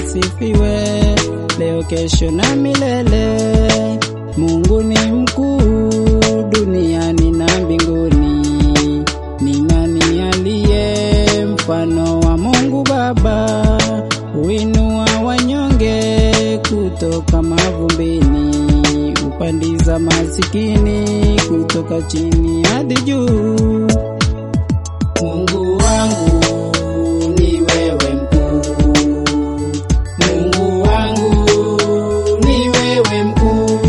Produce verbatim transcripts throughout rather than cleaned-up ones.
asifiwe, leo kesho na milele. Mungu ni mkuu duniani na mbinguni. Ni nani aliye mfano wa Mungu Baba? Huinua wanyonge kutoka mavumbini, upandiza masikini kutoka chini hadi juu. Mungu wangu ni wewe mkuu, Mungu wangu ni wewe mkuu,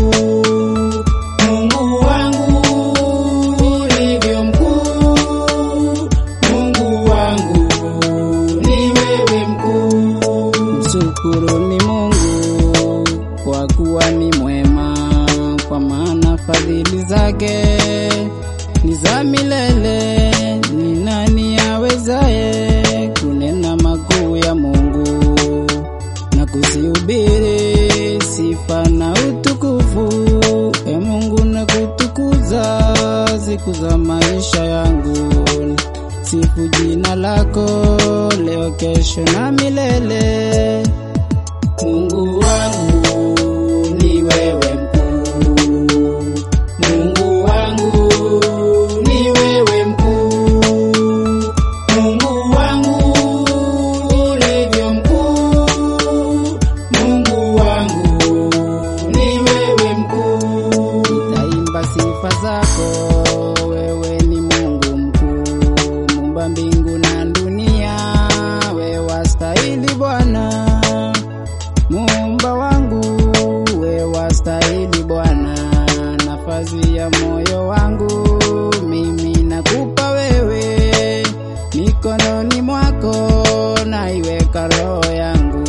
Mungu wangu ulivyo mkuu, Mungu wangu ni wewe mkuu. Mshukuruni Mungu kwa kuwa ni mwema, kwa maana fadhili zake ni za milele. Ni nani awezaye kunena makuu ya Mungu na kuzihubiri sifa na utukufu? E Mungu, na kutukuza siku za maisha yangu. Sifu jina lako leo kesho na milele. Mungu wangu ni wewe mkuu, Mungu wangu ni wewe mkuu, Mungu wangu ulivyo mkuu, Mungu wangu ni wewe mkuu. Nitaimba sifa zako, wewe ni Mungu mkuu, Muumba mbingu na dunia, wewe wastahili Bwana. Muumba wangu wewe wastahili Bwana, nafasi ya moyo wangu mimi nakupa wewe. Mikononi mwako naiweka roho yangu,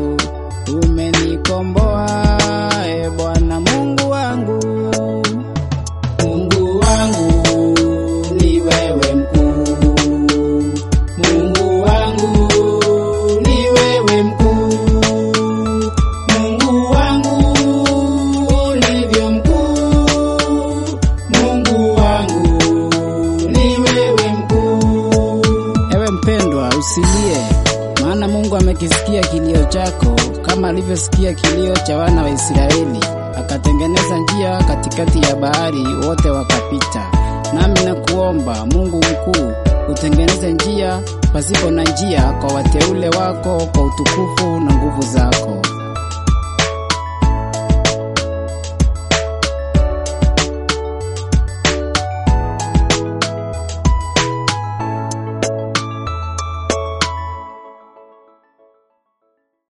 umenikomboa e Bwana Mungu wangu. Mungu wangu ni wewe mkuu, Mungu wangu ni wewe mkuu, Mungu wangu ulivyo mkuu, Mungu wangu ni wewe mkuu. Ewe mpendwa, usilie, maana Mungu amekisikia kilio chako, kama alivyosikia kilio cha wana wa Israeli, akatengeneza njia katikati ya bahari, wote wakapita. Nami nakuomba Mungu mkuu, utengeneze njia pasipo na njia kwa wateule wako, kwa utukufu na nguvu zako.